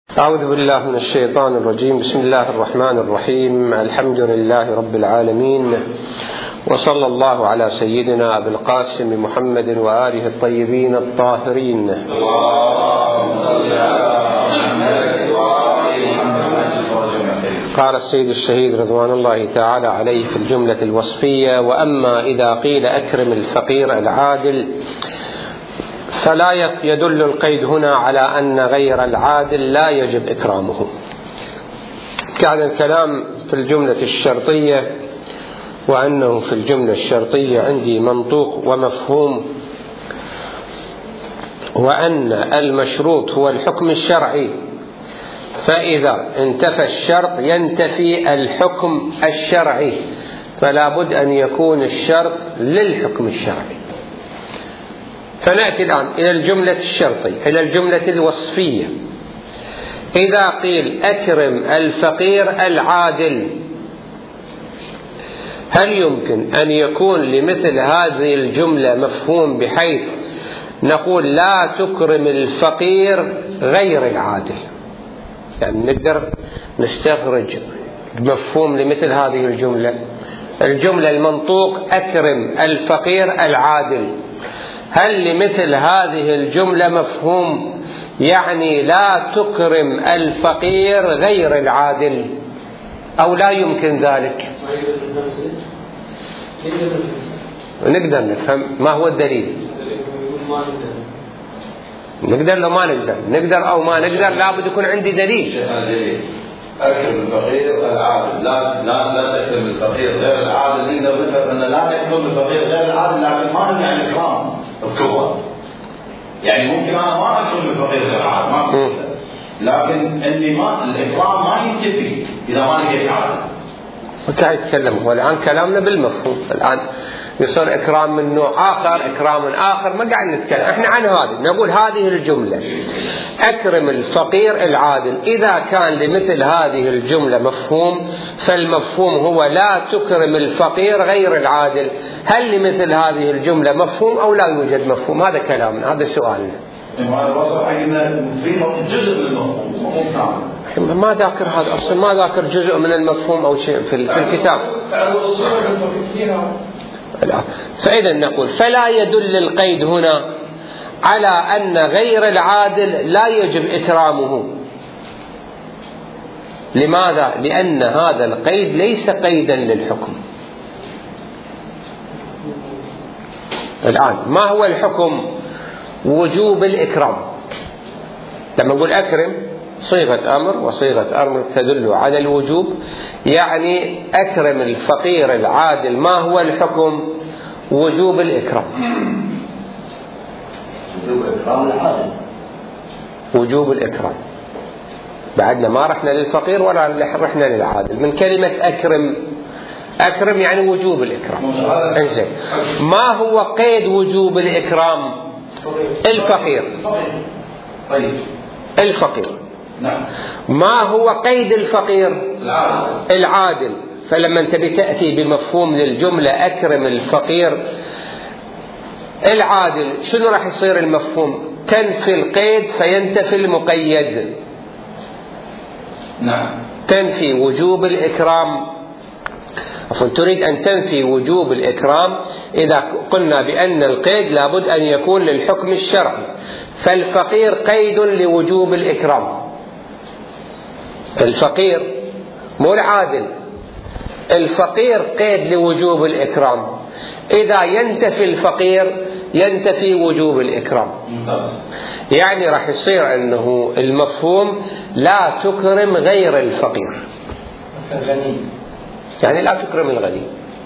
أعوذ بالله من الشيطان الرجيم. بسم الله الرحمن الرحيم. الحمد لله رب العالمين، وصلى الله على سيدنا أبي القاسم محمد وآله الطيبين الطاهرين. قال السيد الشهيد رضوان الله تعالى عليه في الجملة الوصفية: وأما إذا قيل أكرم الفقير العادل فلا يدل القيد هنا على أن غير العادل لا يجب إكرامه. كان الكلام في الجملة الشرطية، وأنه في الجملة الشرطية عندي منطوق ومفهوم، وأن المشروط هو الحكم الشرعي، فإذا انتفى الشرط ينتفي الحكم الشرعي، فلا بد أن يكون الشرط للحكم الشرعي. فنأتي الآن إلى الجملة الشرطية، إلى الجملة الوصفية. إذا قيل أكرم الفقير العادل، هل يمكن أن يكون لمثل هذه الجملة مفهوم بحيث نقول لا تكرم الفقير غير العادل؟ يعني نقدر نستخرج مفهوم لمثل هذه الجملة المنطوق أكرم الفقير العادل. هل لمثل هذه الجملة مفهوم يعني لا تكرم الفقير غير العادل، أو لا يمكن ذلك؟ نقدر نفهم ما هو الدليل. نقدر لو ما نقدر أو ما نقدر، لابد يكون عندي دليل. أكرم الفقير العادل، لا تكرم الفقير غير العادل. لو نفهم أن لا تكرم الفقير غير العادل، لكن ما نمنع الإكرام الكبرى. يعني ممكن أنا ما أكرم الفقير غير العادل، ما أقول، لكن إني الإكرام ما ينتفي إذا ما لقيت عادل. وكان يتكلم هو الآن كلامنا بالمفهوم. الآن يصير إكرام من نوع آخر، إكرام من آخر، ما قاعد نتكلم إحنا عن هذه. نقول هذه الجملة أكرم الفقير العادل، إذا كان لمثل هذه الجملة مفهوم، فالمفهوم هو لا تكرم الفقير غير العادل. هل لمثل هذه الجملة مفهوم أو لا يوجد مفهوم؟ هذا كلامنا، هذا سؤالنا. ما ذاكر هذا أصلا، ما ذاكر جزء من المفهوم أو شيء في الكتاب. فإذا نقول فلا يدل القيد هنا على أن غير العادل لا يجب إكرامه. لماذا؟ لأن هذا القيد ليس قيدا للحكم. الآن ما هو الحكم؟ وجوب الإكرام. لما نقول أكرم صيغة أمر، وصيغة أمر تدل على الوجوب، يعني أكرم الفقير العادل. ما هو الحكم؟ وجوب الإكرام. وجوب الإكرام. بعدنا ما رحنا للفقير ولا رحنا للعادل. من كلمة أكرم يعني وجوب الإكرام. إنزين، ما هو قيد وجوب الإكرام؟ الفقير. ما هو قيد الفقير؟ العادل. فلما انت بتأتي بمفهوم للجملة أكرم الفقير العادل، شنو راح يصير المفهوم؟ تنفي القيد فينتفي المقيد. تنفي وجوب الإكرام. تريد أن تنفي وجوب الإكرام إذا قلنا بأن القيد لابد أن يكون للحكم الشرعي، فالفقير قيد لوجوب الإكرام. الفقير مو العادل، الفقير قيد لوجوب الإكرام. إذا ينتفي الفقير ينتفي وجوب الإكرام. يعني راح يصير أنه المفهوم لا تكرم غير الفقير، يعني لا تكرم الغني.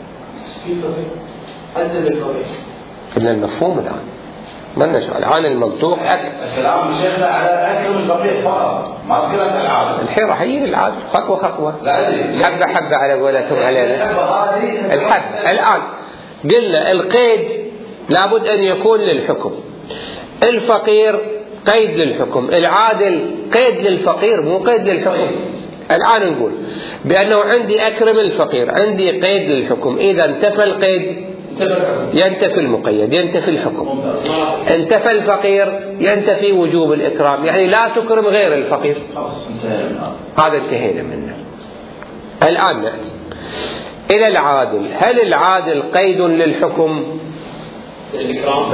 قلنا المفهوم الآن ما نشأ الآن المنطوق الكلام الشيخ على أكرم الفقير فقط، ما ذكرت العادل. الحين راح يجي العادل خطوة حبة على قولتهم علينا. الآن قلنا القيد لابد أن يكون للحكم، الفقير قيد للحكم، العادل قيد للفقير مو قيد للحكم. الآن نقول بأنه عندي أكرم الفقير، عندي قيد للحكم، إذا انتفى القيد ينتفي المقيد، ينتفي الحكم. انتفى الفقير ينتفي وجوب الإكرام، يعني لا تكرم غير الفقير. هذا انتهينا منه. الآن نأتي إلى العادل. هل العادل قيد للحكم؟ الإكرام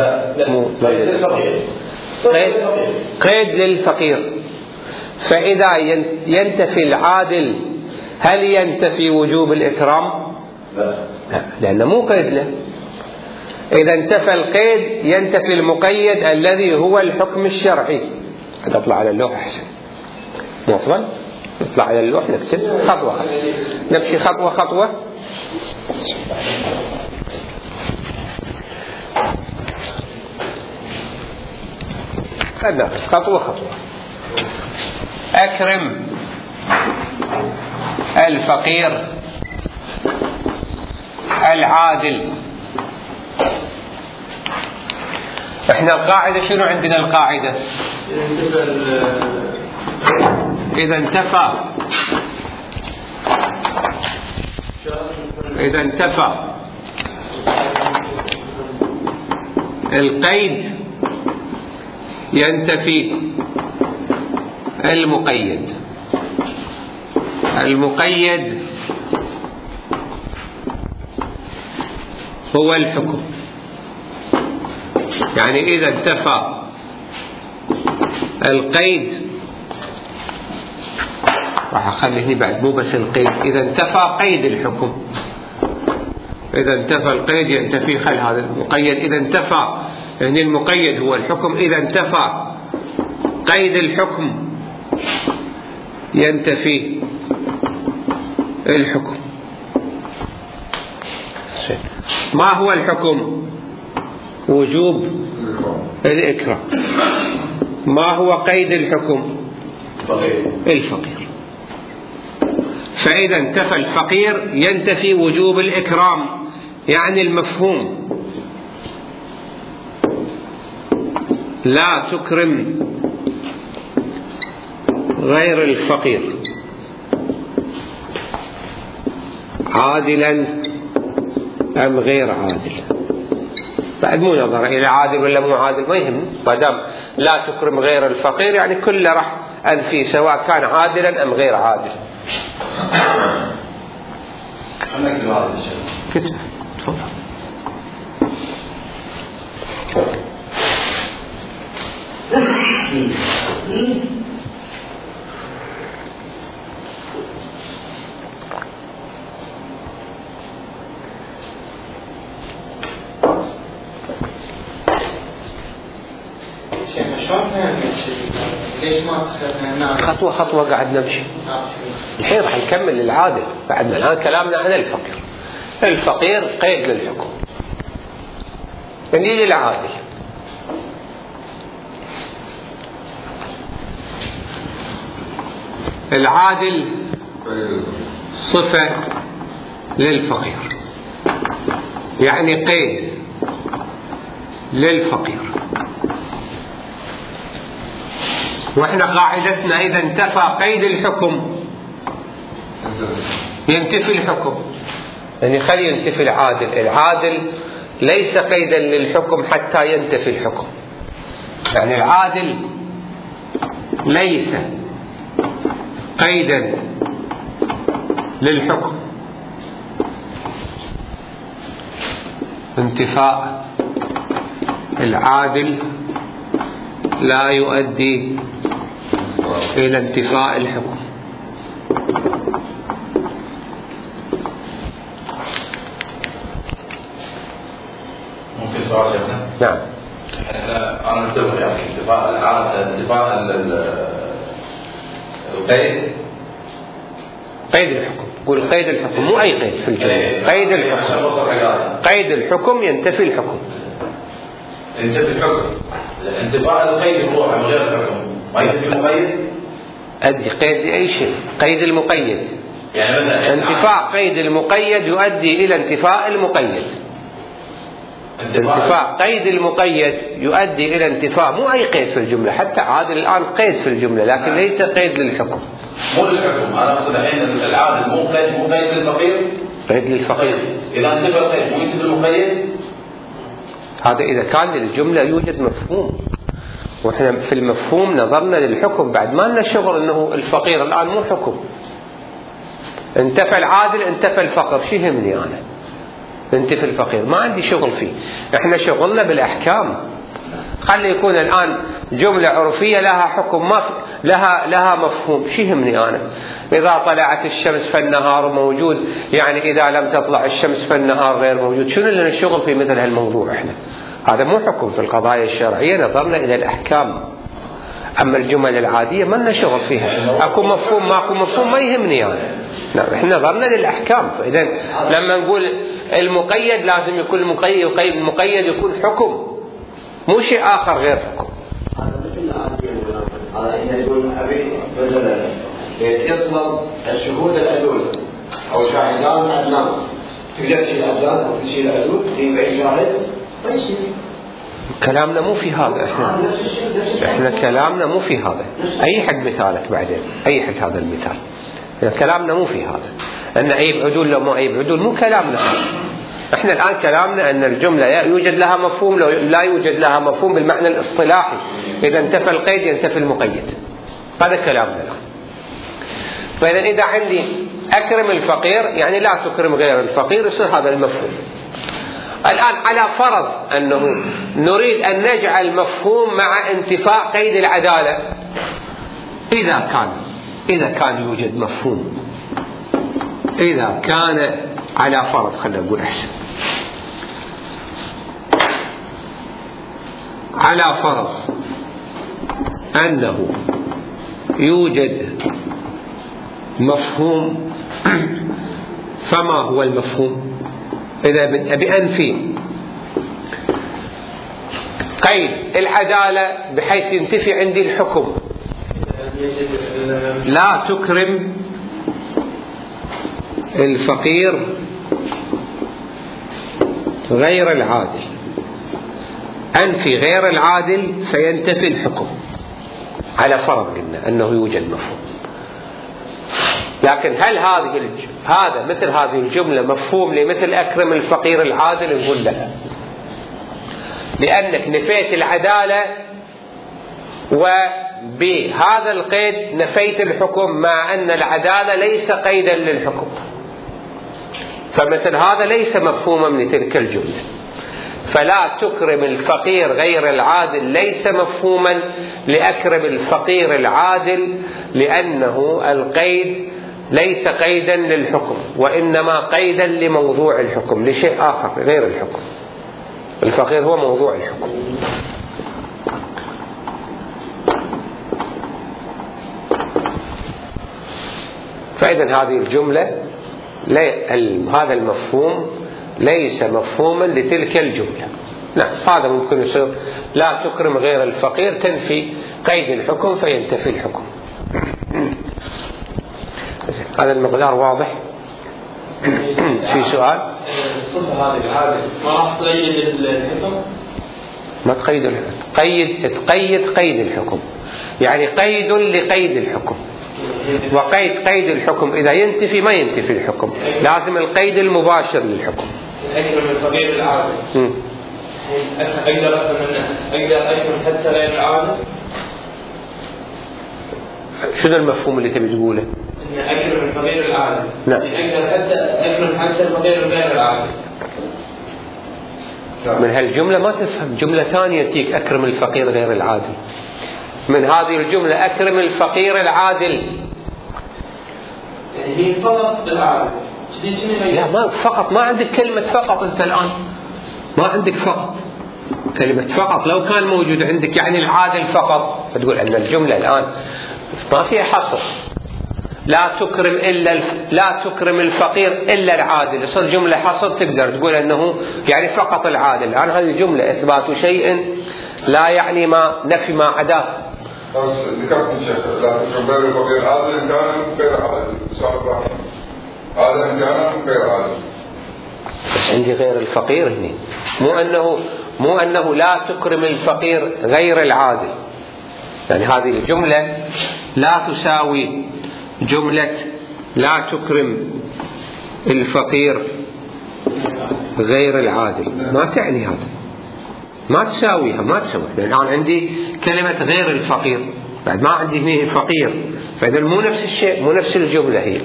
قيد للفقير. فإذا ينتفي العادل هل ينتفي وجوب الإكرام؟ لا، لأنه مو قيد له. إذا انتفى القيد ينتفي المقيد الذي هو الحكم الشرعي. تطلع على اللوح أحسن، مو أفضل؟ نطلع على اللوح نكتب خطوة، نمشي خطوة خطوة. خطوة خطوة. أكرم الفقير العادل. احنا القاعدة شنو عندنا؟ القاعدة إذا انتفى القيد ينتفي المقيد. المقيد هو الحكم. يعني إذا انتفى القيد، راح أخليه بعد مو بس القيد، إذا انتفى قيد الحكم. إذا انتفى القيد ينتفي خل هذا المقيد. إذا انتفى يعني المقيد هو الحكم. إذا انتفى قيد الحكم ينتفي الحكم. ما هو الحكم؟ وجوب الإكرام. ما هو قيد الحكم؟ الفقير. فإذا انتفى الفقير ينتفي وجوب الإكرام، يعني المفهوم لا تكرم غير الفقير عادلا أم غير عادل. بعد مو نظر إلى عادل ولا مو عادل، ما يهم، ما دام لا تكرم غير الفقير يعني كله راح أنفي سواء كان عادلا أم غير عادل. كتب تفضل. خطوة خطوة قاعد نمشي. الحين راح نكمل العادل. بعدنا الآن كلامنا عن الفقير. الفقير قيد للحكم. نجي للعادل. العادل صفة للفقير، يعني قيد للفقير. واحنا قاعدتنا إذا انتفى قيد الحكم ينتفي الحكم. يعني خلي ينتفي العادل. العادل ليس قيدا للحكم حتى ينتفي الحكم. يعني العادل ليس قيدا للحكم. انتفاء العادل لا يؤدي إلى انتفاء الحكم. ممكن سؤال شيخنا؟ نعم. أنا انتبه يعني انتفاء العادل، انتفاء القيد، قيد الحكم. قول قيد الحكم، مو أي قيد في الجملة. قيد الحكم. قيد الحكم ينتفي الحكم. ينتفي الحكم. انتفاء القيد هو عن غير الحكم ما ينتفي المقيد. أدي قيد لأي شيء. قيد المقيد يعني مثلا انتفاء قيد المقيد يؤدي إلى انتفاء المقيد. انتفاء قيد المقيد يؤدي إلى انتفاء مو أي قيد في الجملة. حتى عادل الآن قيد في الجملة لكن ليس قيد للحكم. مو للحكم. أنا أقصد الحين العادل مو قيد للفقير. قيد للفقير. إذا انتفى القيد مو ينتفي المقيد؟ هذا إذا كان للجملة يوجد مفهوم، وإحنا في المفهوم نظرنا للحكم، بعد ما لنا شغل أنه الفقير الآن مو حكم. انتفى العادل انتفى الفقر، شو يهمني أنا؟ انتفى الفقير ما عندي شغل فيه، إحنا شغلنا بالأحكام. خلي يكون الآن جملة عرفية لها حكم، ما لها مفهوم، شو يهمني أنا؟ إذا طلعت الشمس فالنهار موجود، يعني إذا لم تطلع الشمس فالنهار غير موجود. شنو لنا الشغل في مثل هالموضوع؟ إحنا هذا مو حكم في القضايا الشرعية، نظرنا إلى الأحكام. أما الجمل العادية ما لنا شغل فيها، أكو مفهوم ماكو مفهوم ما يهمني أنا. نعم، إحنا نظرنا للأحكام. فإذا لما نقول المقيد لازم يكون المقيد يكون حكم، مو شيء آخر غير حكم. هذا مثل العادية هذا إذا يقول أبي مثلا يطلب الشهود العدول أو شاهدان عدنان، تقدر تشيل العدنان أو تشيل العدول في بأي شاهد ما يصير. كلامنا مو في هذا. احنا كلامنا مو في هذا. اي حد مثالك بعدين، اي حد هذا المثال. كلامنا مو في هذا ان عيب عدول لو مو عيب عدول، مو كلامنا. احنا الان كلامنا ان الجمله يوجد لها مفهوم لو لا يوجد لها مفهوم بالمعنى الاصطلاحي. اذا انتفى القيد ينتفي المقيد، هذا كلامنا الان. فاذا اذا عندي اكرم الفقير يعني لا تكرم غير الفقير، يصير هذا المفهوم. الآن على فرض أنه نريد أن نجعل مفهوم مع انتفاء قيد العدالة، إذا كان يوجد مفهوم، إذا كان على فرض، خلينا نقول أحسن، على فرض أنه يوجد مفهوم، فما هو المفهوم؟ إذا أبي أنفي قيد العدالة بحيث ينتفي عندي الحكم، لا تكرم الفقير غير العادل، أنفي غير العادل فينتفي الحكم، على فرض قلنا أنه يوجد مفهوم. لكن هل هذا مثل هذه الجملة مفهوم لمثل أكرم الفقير العادل؟ نقول لا، لأنك نفيت العدالة وبهذا القيد نفيت الحكم، مع أن العدالة ليس قيدا للحكم، فمثل هذا ليس مفهوما لتلك الجملة. فلا تكرم الفقير غير العادل ليس مفهوما لأكرم الفقير العادل، لأنه القيد ليس قيدا للحكم، وإنما قيدا لموضوع الحكم، لشيء آخر غير الحكم. الفقير هو موضوع الحكم. فإذا هذه الجملة هذا المفهوم ليس مفهوما لتلك الجملة. نعم، هذا ممكن يصير لا تكرم غير الفقير تنفي قيد الحكم فينتفي الحكم. هذا المقدار واضح؟ في سؤال؟ هذه العادة ما راح تقيد الحكم؟ ما تقيد الحكم، تقيد قيد الحكم، يعني قيد لقيد الحكم. وقيد الحكم إذا ينتفي ما ينتفي الحكم، لازم القيد المباشر للحكم. أكرم الفقير العادل، أقدر أكرم حتى غير العادل؟ شنو المفهوم اللي تبي تقوله؟ إن أكرم الفقير العادل، نعم، أقدر أكرم حتى الفقير غير العادل. من هالجملة ما تفهم جملة ثانية تيك أكرم الفقير غير العادل. من هذه الجملة أكرم الفقير العادل، يعني هي فقط العادل. لا، ما فقط، ما عندك كلمة فقط. أنت الآن ما عندك فقط كلمة فقط. لو كان موجود عندك يعني العادل فقط، فتقول أن الجملة الآن ما فيها حصر. لا تكرم الفقير إلا العادل، يصير جملة حصر، تقدر تقول أنه يعني فقط العادل. الآن هذه الجملة إثبات شيء لا يعني ما نفي ما عداه. ذكرت الشيخ لا تكرم غير الفقير عادل إن كان غير عادل، هذا إن كان غير عادل. بس عندي غير الفقير هنا، مو أنه لا تكرم الفقير غير العادل. يعني هذه الجملة لا تساوي جملة لا تكرم الفقير غير العادل، ما تعني هذا، ما تساويها، ما تسوي. الآن عندي كلمة غير الفقير، بعد ما عندي مين فقير، فإذا مو نفس الشيء، مو نفس الجملة هي.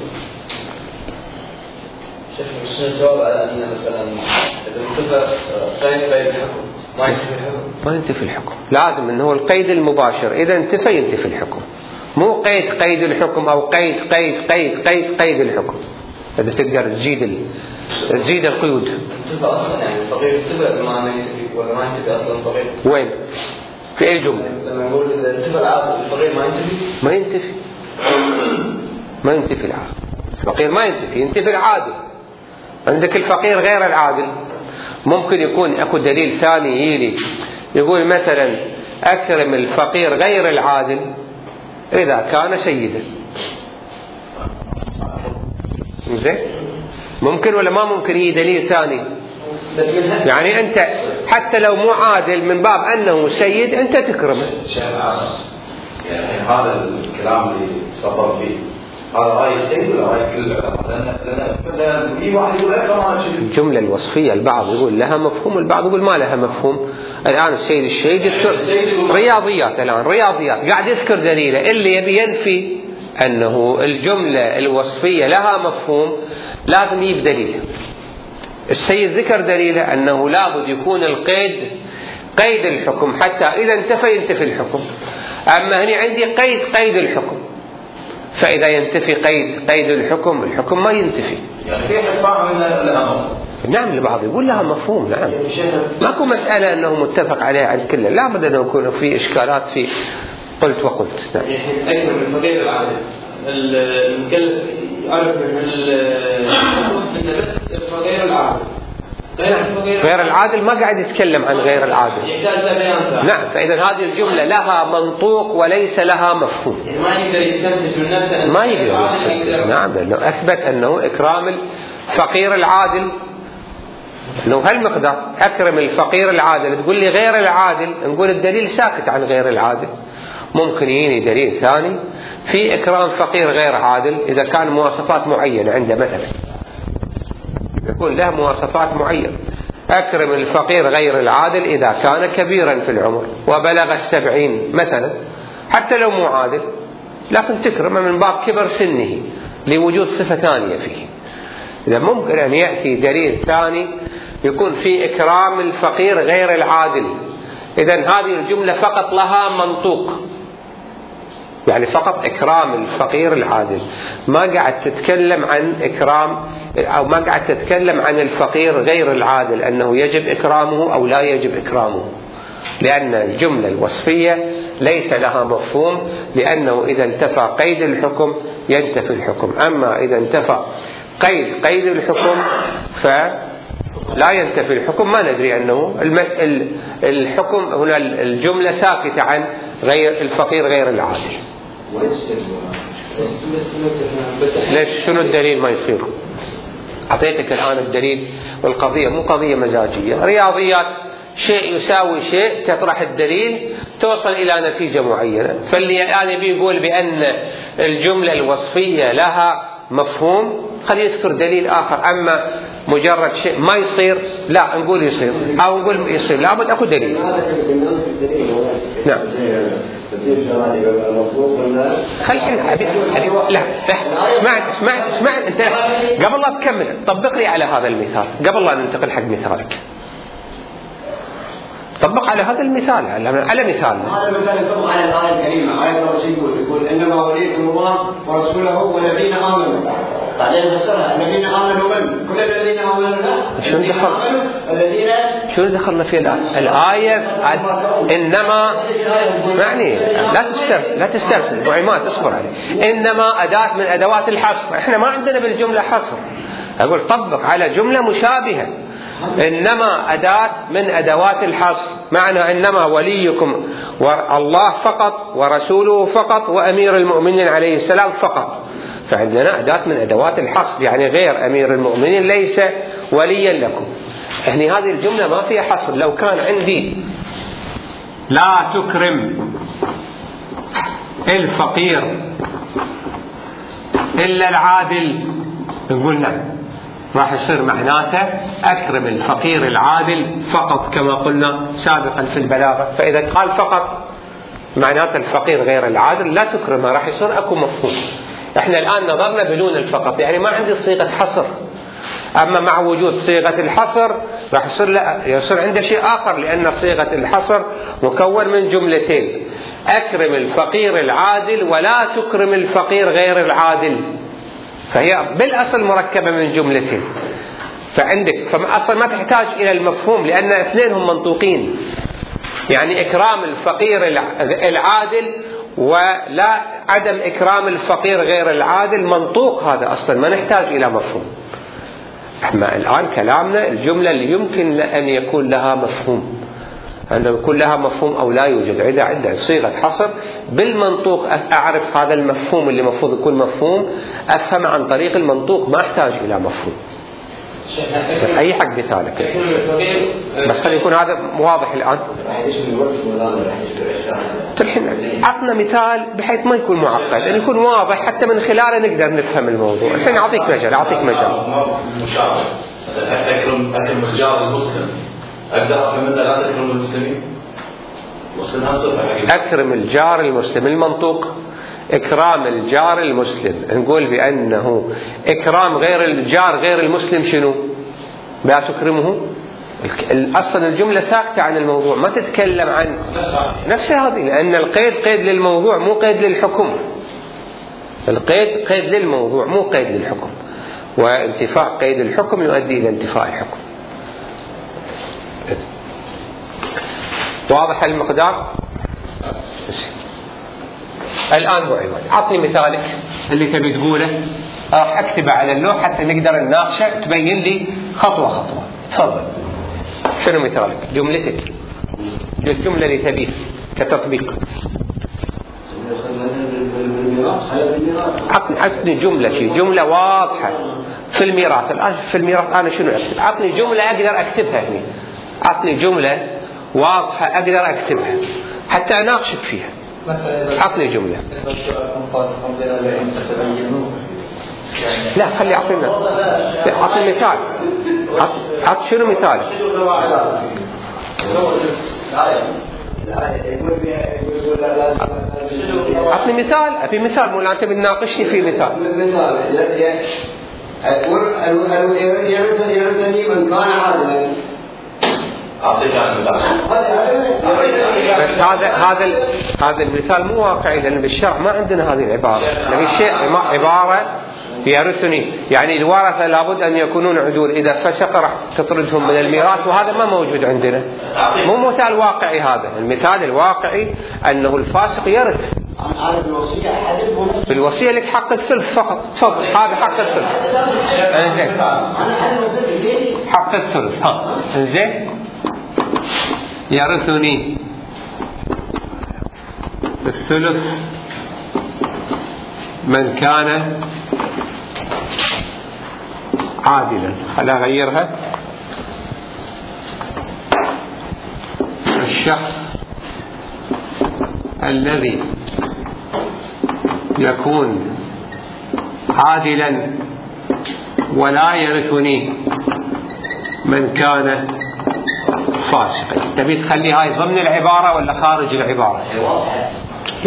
شيخ الجواب على أن مثلا إذا انتفى قيد الحكم ما ينتفي الحكم، لازم أنه القيد المباشر إذا انتفى ينتفي الحكم، مو قيد الحكم أو قيد الحكم. إذا تقدر تزيد القيود. انتفى أصلا يعني الفقير انتفى ما ينتفي ولا ما ينتفي أصلا الفقير؟ وين؟ في أي جملة؟ لما نقول إذا انتفى العادل الفقير ما ينتفي العادل. الفقير ما ينتفي، ينتفي العادل. عندك الفقير غير العادل، ممكن يكون اكو دليل ثاني يلي يقول مثلا اكرم الفقير غير العادل اذا كان سيدا. زين، ممكن ولا ما ممكن؟ هي دليل ثاني. يعني انت حتى لو مو عادل من باب انه سيد انت تكرمه. يعني هذا الكلام اللي تفضل فيه هذا آية سيد ولا آية كل لأن في واحد يقول أكثر. الجملة الوصفية البعض يقول لها مفهوم، البعض يقول ما لها مفهوم. الآن الشيء يذكر رياضيات، الآن رياضيات قاعد يذكر دليله، اللي يبي ينفي أنه الجملة الوصفية لها مفهوم لازم يجيب دليله. السيد ذكر دليله أنه لابد يكون القيد قيد الحكم حتى إذا انتفى ينتفي الحكم. أما هنا عندي قيد الحكم، فإذا ينتفي قيد الحكم ما ينتفي. يعني كيف تفهم لها مفهوم؟ نعم، البعض يقول لها مفهوم. نعم، ماكو مسألة أنه متفق عليها عند كله، لا بد أن يكون في إشكالات في قلت وقلت. نعم. يعني أكثر من الفقير العادل المكلف يعرف أن بس الفقير العادل غير العادل ما قاعد يتكلم عن غير العادل. نعم، فإذا هذه الجملة لها منطوق وليس لها مفهوم. ما يقدر يستنتج من نفسه. ما يقدر. نعم، لأنه أثبت أنه إكرام الفقير العادل أنه هالمقدار. أكرم الفقير العادل، تقول لي غير العادل، نقول الدليل ساكت عن غير العادل. ممكن يجيني دليل ثاني في إكرام فقير غير عادل إذا كان مواصفات معينة عنده، مثلا يكون له مواصفات معينة. أكرم الفقير غير العادل إذا كان كبيرا في العمر وبلغ 70 مثلا، حتى لو مو عادل لكن تكرمه من باب كبر سنه لوجود صفة ثانية فيه. إذا ممكن أن يأتي دليل ثاني يكون في إكرام الفقير غير العادل، إذن هذه الجملة فقط لها منطوق، يعني فقط إكرام الفقير العادل، ما قاعد تتكلم عن إكرام أو ما قاعد تتكلم عن الفقير غير العادل أنه يجب إكرامه أو لا يجب إكرامه، لأن الجملة الوصفية ليس لها مفهوم، لأنه إذا انتفى قيد الحكم ينتفي الحكم. أما إذا انتفى قيد الحكم فلا ينتفي الحكم. ما ندري أنه الحكم هنا الجملة ساكتة عن غير الفقير غير العادل. ليش؟ شنو الدليل ما يصير؟ أعطيتك الآن الدليل، والقضية مو قضية مزاجية، رياضيات، شيء يساوي شيء، تطرح الدليل توصل إلى نتيجة معينة. فاللي الآن بيقول بأن الجملة الوصفية لها مفهوم خلي يذكر دليل آخر. أما مجرد شيء ما يصير لا نقول يصير أو نقول يصير، لابد أكو دليل. نعم. اسمع أنت قبل لا تكمل طبق لي على هذا المثال، قبل لا ننتقل حق مثالك طبق على هذا المثال، على مثالنا. هذا المثال يطبق على الآية الكريمة. آية الله يقول إنما وليكم الله ورسوله والذين آمنوا، بعدين فسرها الذين آمنوا من كل الذين آمنوا لا شو دخلنا في الآية؟ إنما اسمعني، لا تسترسل معيمات، اصبر عليه. إنما أداة من أدوات الحصر، إحنا ما عندنا بالجملة حصر. أقول طبق على جملة مشابهة. إنما أداة من أدوات الحصر، معنى إنما وليكم الله فقط ورسوله فقط وأمير المؤمنين عليه السلام فقط، فعندنا أداة من أدوات الحصر، يعني غير أمير المؤمنين ليس وليا لكم. يعني هذه الجملة ما فيها حصر. لو كان عندي لا تكرم الفقير إلا العادل نقول نعم، راح يصير معناته أكرم الفقير العادل فقط كما قلنا سابقا في البلاغة. فإذا قال فقط معناته الفقير غير العادل لا تكرمه، راح يصير أكو مفهوم. احنا الآن نظرنا بدون الفقط، يعني ما عندي صيغة حصر. أما مع وجود صيغة الحصر راح يصير عنده شيء آخر، لأن صيغة الحصر مكون من جملتين: أكرم الفقير العادل ولا تكرم الفقير غير العادل، فهي بالأصل مركبة من جملتين. فأصلا ما تحتاج إلى المفهوم، لأن اثنينهم منطوقين، يعني إكرام الفقير العادل ولا عدم إكرام الفقير غير العادل منطوق، هذا أصلا ما نحتاج إلى مفهوم. احنا الآن كلامنا الجملة اللي يمكن أن يكون لها مفهوم، أن يكون لها مفهوم أو لا يوجد. عند صيغة حصر بالمنطوق أعرف هذا المفهوم اللي مفروض يكون مفهوم، أفهم عن طريق المنطوق، ما أحتاج إلى مفهوم. أي حق مثالك، بس خلي يكون هذا واضح الآن. الحين عطنا مثال بحيث ما يكون معقد، أن يكون واضح حتى من خلاله نقدر نفهم الموضوع. الحين أعطيك مجال. أكرم الجار المسلم، أقدر أفهم منه لا تكرم المسلمين. أكرم الجار المسلم، المنطوق إكرام الجار المسلم، نقول بأنه إكرام غير الجار غير المسلم شنو؟ لا تكرمه. أصلا الجملة ساكتة عن الموضوع، ما تتكلم عن نفس هذه، لأن القيد قيد للموضوع مو قيد للحكم. القيد قيد للموضوع مو قيد للحكم، وانتفاء قيد الحكم يؤدي إلى انتفاء الحكم. واضح المقدار؟ الآن هو عوض. عطني مثالك اللي تبي تقوله، راح أكتبه على اللوح حتى نقدر نناقشه، تبين لي خطوة خطوة. تفضل. شنو مثالك؟ جملتك، الجملة اللي تبيه كتطبيق. عطني جملة، شيء جملة واضحة في الميراث. الآن في الميراث أنا شنو أكتب؟ عطني جملة أقدر أكتبها هنا. عطني جملة واضحة أقدر أكتبها حتى أناقشك فيها. عطني جملة. لا خلي أعطينا، أعطي مثال. عط شنو مثالك؟ عطني مثال. أبي مثال، مو أنت بتناقشني في مثال. يرثني من كان عادلا. بس هذا المثال مو واقعي، لأن بالشرع ما عندنا هذه العبارة. نبي شيء عبارة يرثني، يعني الورثة لابد أن يكونون عدول، إذا فسق راح تطردهم من الميراث، وهذا ما موجود عندنا. مو مثال واقعي هذا. المثال الواقعي أنه الفاسق يرث. في الوصية لك حق الثلث فقط. تفضل، هذا حق الثلث. انزين، حق الثلث. انزين، يرثني الثلث من كان عادلا. خلينا أغيرها. الشخص الذي يكون عادلا ولا يرثني من كان فاسقا. تبي تخلي هاي ضمن العبارة ولا خارج العبارة؟ لا،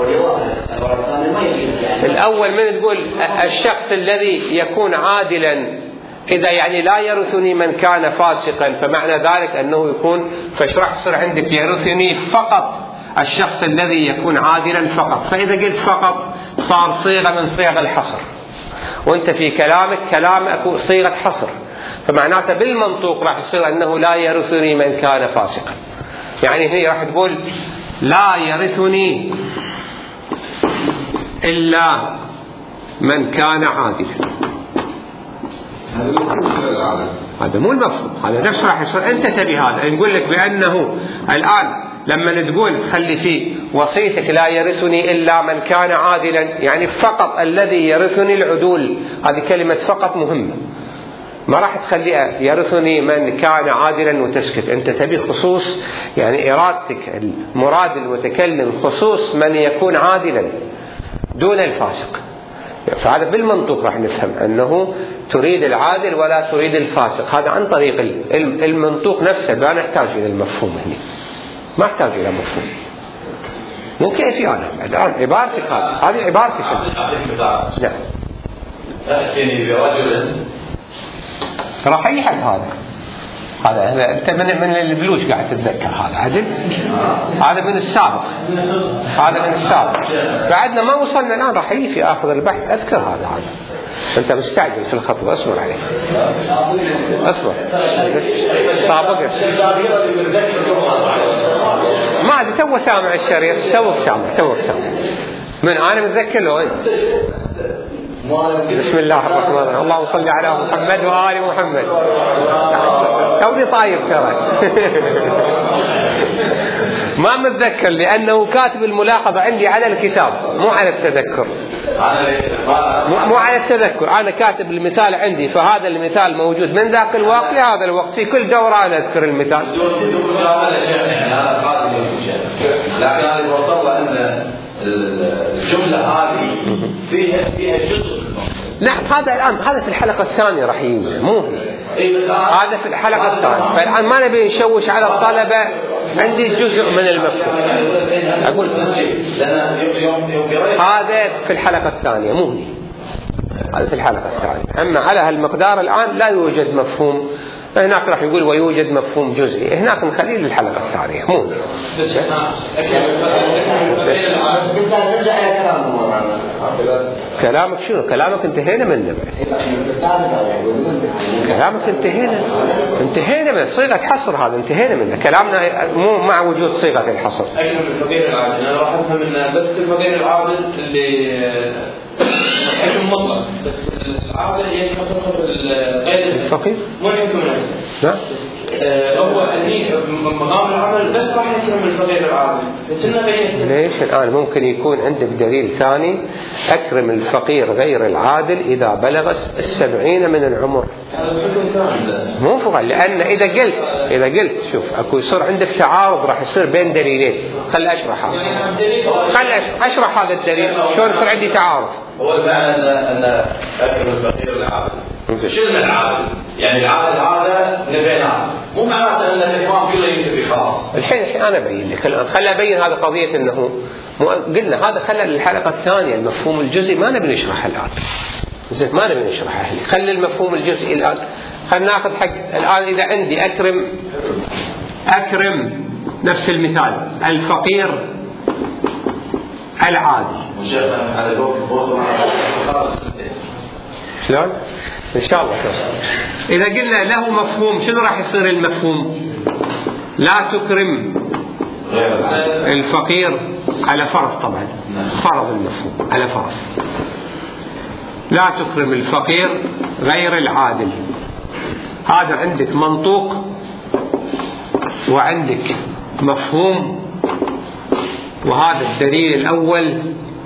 الأول من تقول الشخص الذي يكون عادلا، إذا يعني لا يرثني من كان فاسقا، فمعنى ذلك أنه يكون، فايش راح يصير عندك؟ يرثني فقط الشخص الذي يكون عادلا فقط. فإذا قلت فقط صار صيغة من صيغ الحصر، وانت في كلامك صيغة حصر، فمعناته بالمنطوق راح يصير أنه لا يرثني من كان فاسقا. يعني هنا راح تقول لا يرثني إلا من كان عادلا. هذا مو المفهوم، هذا نفس راح يصير. أنت تبي هذا، نقول لك بأنه الآن لما تقول خلي في وصيتك لا يرثني إلا من كان عادلا، يعني فقط الذي يرثني العدول. هذه كلمة فقط مهمة، ما راح تخليها يرثني من كان عادلا وتسكت. أنت تبي خصوص، يعني إرادتك المراد المتكلم خصوص من يكون عادلا دون الفاسق. فهذا بالمنطوق راح نفهم أنه تريد العادل ولا تريد الفاسق، هذا عن طريق المنطوق نفسه، لا نحتاج إلى المفهوم هنا، ما احتاج إلى مفهوم. مو كيفي أنا الآن عبارتك هذه عبارتك. نعم. تأتيني برجل راح أي حد هذا أنت من البلوش قاعد تتذكر هذا عدل، هذا من السابق، بعدنا ما وصلنا الآن راح يجي في آخر البحث أذكر هذا أنت مستعجل في الخطوة، اصبر عليه اصبر سابق ما أدري تو سامع الشريط تو سامع من أنا متذكر له بسم الله الرحمن الرحيم اللهم صل على محمد وآل محمد. توني طايب ترى ما متذكر لأنه كاتب الملاحظة عندي على الكتاب مو على التذكر، مو على التذكر، أنا كاتب المثال عندي، فهذا المثال موجود من ذاك الوقت لهذا الوقت في كل دورة أنا أذكر المثال. لكن أنا وصل أن الجملة هذه فيها جزء. نعم هذا في الحلقة الثانية راح يجي، مو هذا في الحلقة الثانية، فالآن ما نبي نشوش على الطلبة، عندي جزء من المفهوم أقول هذا في الحلقة الثانية، مو هذا في الحلقة الثانية. أما على هالمقدار الآن لا يوجد مفهوم، هناك راح يقول ويوجد مفهوم جزئي، هناك نخليه للحلقة الثانية مو كلامك. شنو كلامك؟ انتهينا منه، كلامك انتهينا من صيغة حصر، هذا انتهينا منه كلامنا، مو مع وجود صيغة الحصر. الفقير العادل أنا راح أفهم إن بس الفقير العادل اللي حكم مطلق، بس العادل يحكم غير الفقير مو يحكم نفسه. نعم هو أني مقام العمل بس راح يحكم الفقير العادل. ليش الآن ممكن يكون عندك دليل ثاني أكرم الفقير غير العادل إذا بلغ 70 من العمر؟ مو فقط، لأن إذا قلت شوف أكو يصير عندك تعارض راح يصير بين دليلين. خل أشرح هذا الدليل شلون يصير عندي تعارض. هو المعنى أن أكرم الفقير العادل شنو العادل؟ يعني العادل هذا نبيناه، مو معناته أن الإمام كله يكتب خاص. الحين أنا أبين لك الآن، خل أبين هذا قضية أنه قلنا هذا خلى للحلقة الثانية، المفهوم الجزئي ما نبي نشرحه الآن، ما نبي نشرحه، خلي المفهوم الجزئي الآن، خلينا ناخذ حق الآن. إذا عندي أكرم نفس المثال الفقير العادي، شلون؟ إن شاء الله. إذا قلنا له مفهوم شنو راح يصير المفهوم؟ لا تكرم الفقير على فرض، طبعا فرض المفهوم على فرض، لا تكرم الفقير غير العادل. هذا عندك منطوق وعندك مفهوم، وهذا الدليل الأول.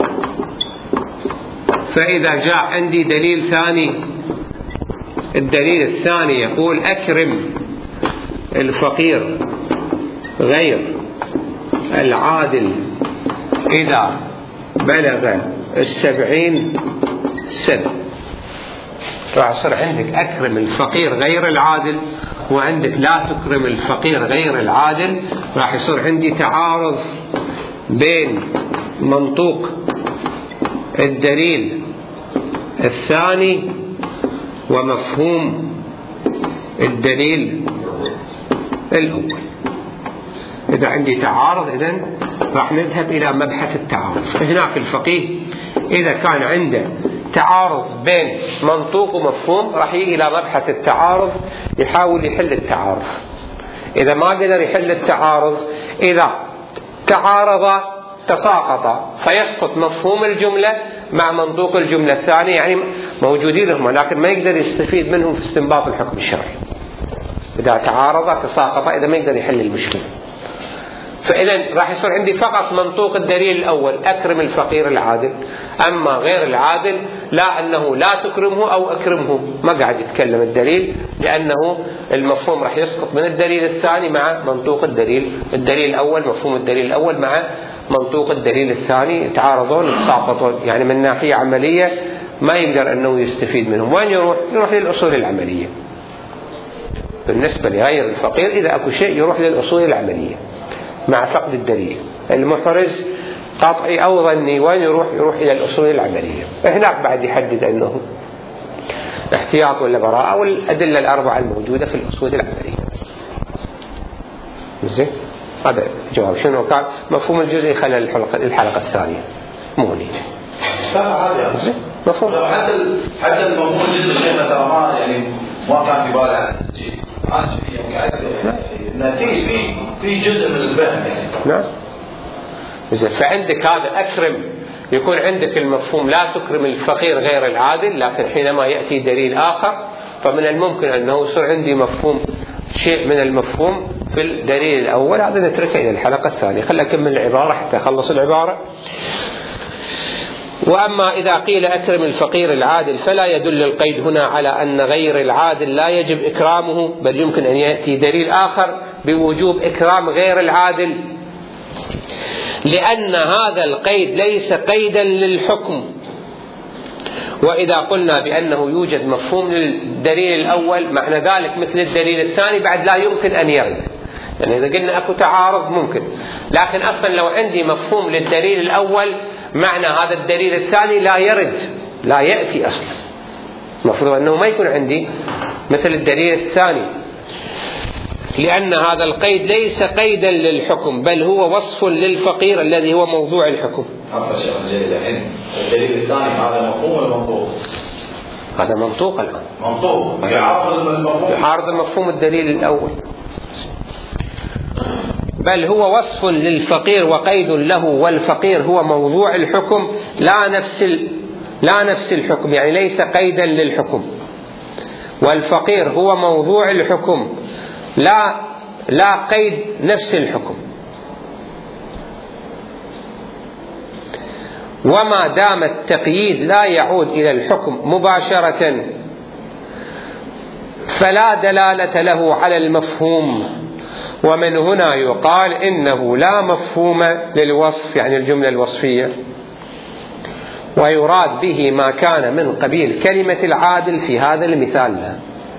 فإذا جاء عندي دليل ثاني، الدليل الثاني يقول أكرم الفقير غير العادل إذا بلغ 70 سنة. راح يصير عندك أكرم الفقير غير العادل، وعندك لا تكرم الفقير غير العادل. راح يصير عندي تعارض بين منطوق الدليل الثاني ومفهوم الدليل الأول. إذا عندي تعارض إذن راح نذهب إلى مبحث التعارض. هناك الفقيه إذا كان عنده تعارض بين منطوق ومفهوم راح يجي إلى مبحث التعارض، يحاول يحل التعارض. إذا ما قدر يحل التعارض، إذا تعارض تساقط، فيسقط مفهوم الجملة مع منطوق الجملة الثانية، يعني موجودين هم لكن ما يقدر يستفيد منهم في استنباط الحكم الشرعي. إذا تعارض تساقط، إذا ما يقدر يحل المشكلة. فإذا راح يصير عندي فقط منطوق الدليل الأول أكرم الفقير العادل، أما غير العادل لا، أنه لا تكرمه أو أكرمه، ما قاعد يتكلم الدليل، لأنه المفهوم راح يسقط من الدليل الثاني مع منطوق الدليل الأول. مفهوم الدليل الأول مع منطوق الدليل الثاني يتعارضون يتساقطون، يعني من ناحية عملية ما يقدر أنه يستفيد منهم. وين يروح للأصول العملية. بالنسبة لغير الفقير إذا أكو شيء يروح للأصول العملية مع فقد الدليل. المحرز قطعي أو ظني، وين يروح إلى الأصول العملية. هناك بعد يحدد أنه احتياط ولا براءة والأدلة الأربعة الموجودة في الأصول العملية. زين، هذا جواب. شنو كان مفهوم الجزء خلال الحلقة الثانية مغني. زين مفهوم. حتى المفهوم الجزء الشيخ ترى يعني ما كان في باله عن الشيء. نتيجة في جزء من الفهم يعني. نعم. زين، فعندك هذا أكرم، يكون عندك المفهوم لا تكرم الفقير غير العادل، لكن حينما يأتي دليل آخر فمن الممكن أنه يصير عندي مفهوم شيء من المفهوم في الدليل الأول. هذا نتركه إلى الحلقة الثانية. خلنا أكمل العبارة حتى أخلص العبارة. وأما إذا قيل أكرم الفقير العادل فلا يدل القيد هنا على أن غير العادل لا يجب إكرامه، بل يمكن أن يأتي دليل آخر بوجوب إكرام غير العادل، لأن هذا القيد ليس قيدا للحكم. وإذا قلنا بأنه يوجد مفهوم للدليل الأول معنى ذلك مثل الدليل الثاني بعد لا يمكن أن يرد. يعني إذا قلنا أكو تعارض ممكن، لكن أصلا لو عندي مفهوم للدليل الأول معنى هذا الدليل الثاني لا يرد، لا يأتي أصلا. المفروض أنه ما يكون عندي مثل الدليل الثاني، لأن هذا القيد ليس قيدا للحكم بل هو وصف للفقير الذي هو موضوع الحكم. الدليل الثاني هذا مفهوم ولا منطوق؟ هذا منطوق الآن. منطوق يعارض المفهوم الدليل الأول. بل هو وصف للفقير وقيد له، والفقير هو موضوع الحكم لا نفس الحكم، يعني ليس قيدا للحكم. والفقير هو موضوع الحكم لا قيد نفس الحكم. وما دام التقييد لا يعود إلى الحكم مباشرة فلا دلالة له على المفهوم، ومن هنا يقال إنه لا مفهوم للوصف، يعني الجملة الوصفية، ويراد به ما كان من قبيل كلمة العادل في هذا المثال. لا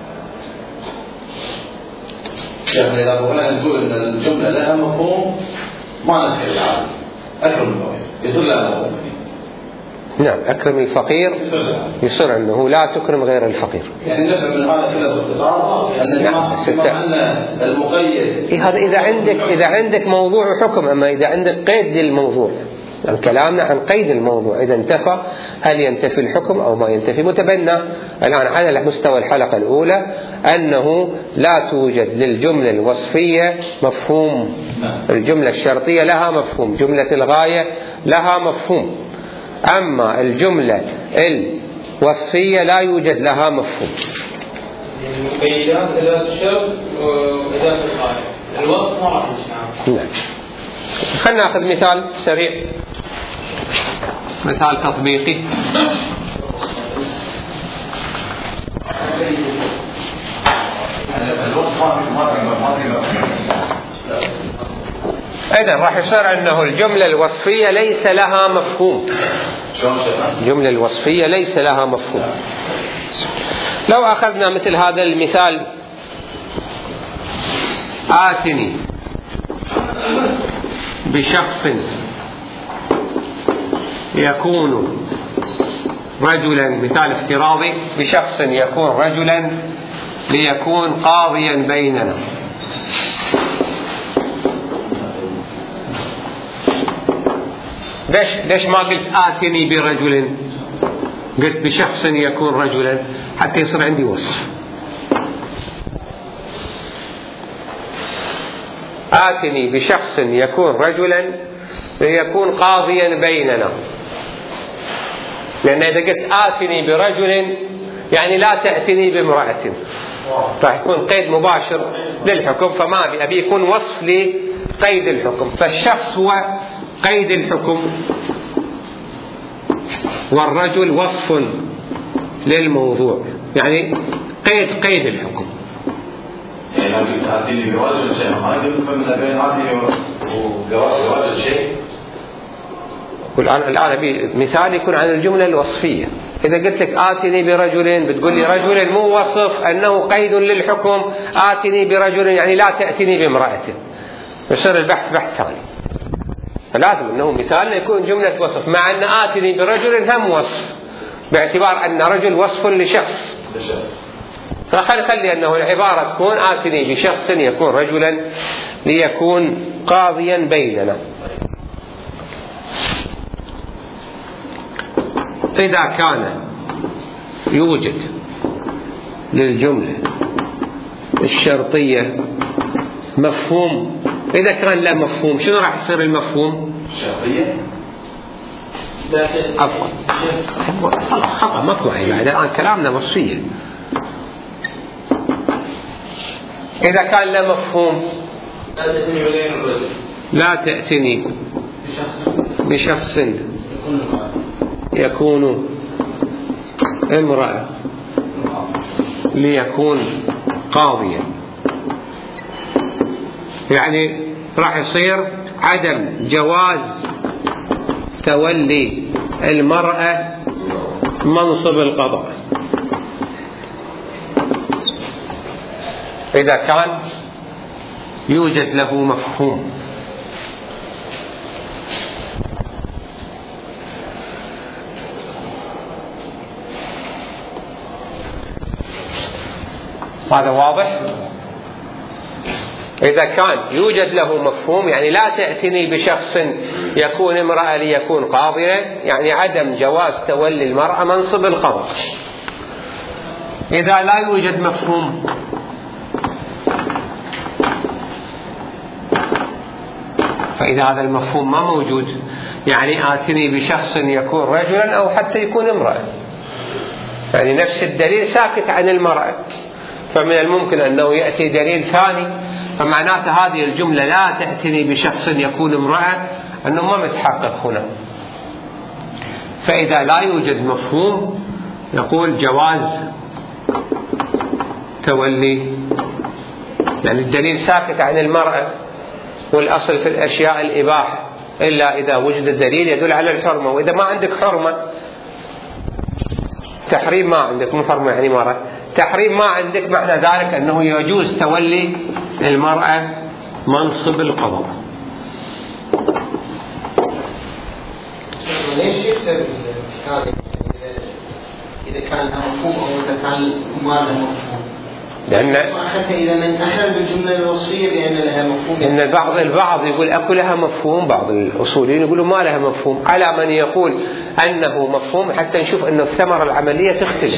يعني إذا قلنا نقول أن الجملة لها مفهوم ما نسخ العادل أكرم الفقير يصير لها مفهوم. نعم، أكرم الفقير يصير أنه لا تكرم غير الفقير. يعني نفهم من هذا كله باختصار أن المقيد هذا إذا عندك موضوع حكم. أما إذا عندك قيد للموضوع، يعني كلامنا عن قيد الموضوع، إذا انتفى هل ينتفي الحكم أو ما ينتفي. متبنى الآن على مستوى الحلقة الأولى أنه لا توجد للجملة الوصفية مفهوم. الجملة الشرطية لها مفهوم، جملة الغاية لها مفهوم، أما الجملة الوصفية لا يوجد لها مفهوم. المقيدات أداة الشرط وأداة الغاية، الوصف ما راح نسمعه. نعم. خلنا نأخذ مثال سريع، مثال تطبيقي. إذن راح يصير أنه الجملة الوصفية ليس لها مفهوم. الجملة الوصفية ليس لها مفهوم. لو أخذنا مثل هذا المثال: آتني بشخص يكون رجلا، مثال افتراضي، بشخص يكون رجلا ليكون قاضيا بيننا. ليش ما قلت آتني برجل، قلت بشخص يكون رجلا حتى يصير عندي وصف. آتني بشخص يكون رجلا ليكون قاضيا بيننا، لأن إذا قلت آتني برجل يعني لا تأتني بامرأة، راح يكون قيد مباشر للحكم، فما أبي يكون وصف لقيد الحكم. فالشخص هو قيد الحكم والرجل وصف للموضوع، يعني قيد الحكم. يعني آتني برجل شيء ما يفهم من بين آتني وبرجل شيء. والآن مثال يكون عن الجملة الوصفية، إذا قلت لك آتني برجل بتقول لي رجل مو وصف أنه قيد للحكم، آتني برجل يعني لا تأتني بامرأة، يصير البحث بحث ثاني. فلازم أنه مثال يكون جملة وصف، مع أن آتني برجل هم وصف باعتبار أن رجل وصف لشخص، فخلي أنه العبارة تكون آتني بشخص يكون رجلا ليكون قاضيا بيننا. إذا كان يوجد للجملة الشرطية مفهوم، إذا كان لا مفهوم شنو راح يصير المفهوم؟ الشرطية عفوا خطأ مطبعي بعد الآن كلامنا وصفية. إذا كان لا مفهوم لا تأتني بشخص يكون امرأة ليكون قاضيا، يعني راح يصير عدم جواز تولي المرأة منصب القضاء إذا كان يوجد له مفهوم. هذا واضح؟ إذا كان يوجد له مفهوم يعني لا تأتني بشخص يكون امرأة ليكون قاضية، يعني عدم جواز تولي المرأة منصب القضاء. إذا لا يوجد مفهوم فإذا هذا المفهوم ما موجود يعني آتني بشخص يكون رجلا أو حتى يكون امرأة، يعني نفس الدليل ساكت عن المرأة، فمن الممكن أنه يأتي دليل ثاني، فمعناته هذه الجملة لا تأتني بشخص يكون امرأة أنه ما متحقق هنا. فإذا لا يوجد مفهوم يقول جواز تولي، يعني الدليل ساكت عن المرأة، والأصل في الأشياء الإباحة إلا إذا وجد الدليل يدل على الحرمة، وإذا ما عندك حرمة تحريم ما عندك، مو حرمة يعني مرة تحريم ما عندك، معنى ذلك أنه يجوز تولي المرأة منصب القضاء. ليش يكتب إذا كان مفهوم أو إذا كان ما له مفهوم؟ لأن حتى إذا من أخذ بالجملة الوصفية بأن لها مفهوم، إن البعض يقول أكو لها مفهوم، بعض الأصوليين يقولوا ما لها مفهوم، على من يقول أنه مفهوم حتى نشوف أن الثمرة العملية تختلف.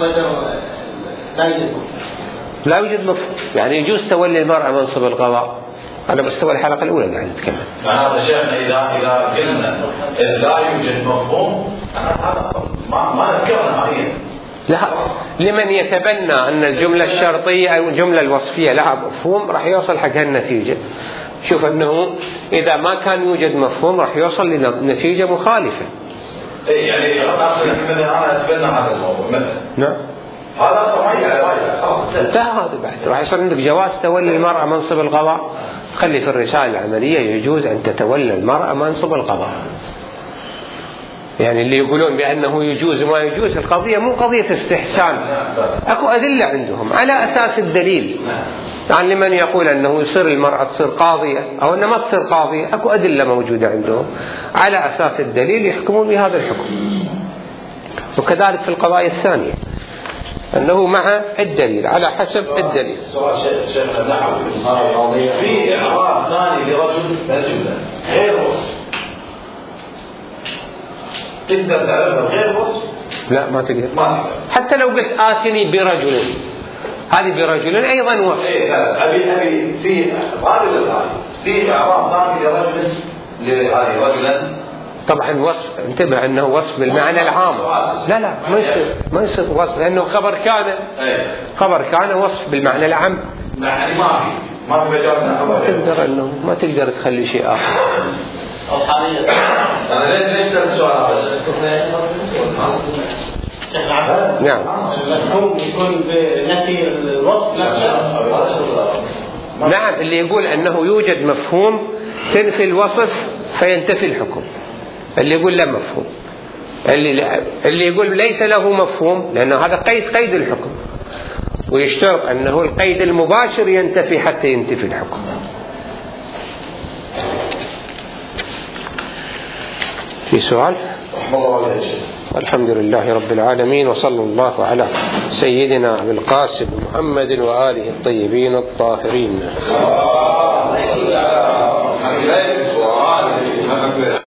لا يوجد مفهوم، يعني يجوز تولي المرأة منصب القضاء على مستوى الحلقة الأولى قاعد نتكلم. هذا شيخنا إذا قلنا لا يوجد مفهوم هذا ما نذكرنا هذه. لا، لمن يتبنى أن الجملة الشرطية أو الجملة الوصفية لها مفهوم راح يوصل حق هالنتيجة. شوف أنه إذا ما كان يوجد مفهوم راح يوصل لنتيجة مخالفة. يعني أنا أتبنى هذا الموضوع مثلا. نعم. هذا صحيح على رأيك. انتهى هذا بعد راح يصير عندك جواز تولي المرأة منصب القضاء. خلي في الرسالة العملية يجوز أن تتولى المرأة منصب القضاء. يعني اللي يقولون بأنه يجوز وما يجوز، القضية مو قضية استحسان، أكو أدلة عندهم على أساس الدليل. يعني لمن يقول أنه يصير المرأة تصير قاضية أو أنها ما تصير قاضية أكو أدلة موجودة عندهم على أساس الدليل يحكمون بهذا الحكم. وكذلك في القضايا الثانية أنه مع الدليل على حسب الدليل. شيخنا نعم في إعراب ثاني لرجل الجملة غير وصف تقدر تعرفها غير وصف؟ لا ما تقدر. حتى لو قلت آتني برجل، هذه برجل أيضا وصف. أبي في غالب الآن في إعراب ثاني لرجل لهذه رجلا. طبعا وصف انتبه أنه وصف بالمعنى العام. لا ما يصير وصف لأنه خبر كان وصف بالمعنى العام. يعني ما في مجال ما تقدر تخلي شيء آخر. أنا ليش السؤال هذا؟ نعم. المفهوم يكون بنفي الوصف نفسه. نعم، اللي يقول أنه يوجد مفهوم تنفي الوصف فينتفي الحكم، اللي يقول لا مفهوم. اللي يقول ليس له مفهوم، لأنه هذا قيد الحكم، ويشترط أنه القيد المباشر ينتفي حتى ينتفي الحكم. في سؤال؟ الحمد لله رب العالمين، وصلى الله على سيدنا أبي القاسم محمد وآله الطيبين الطاهرين.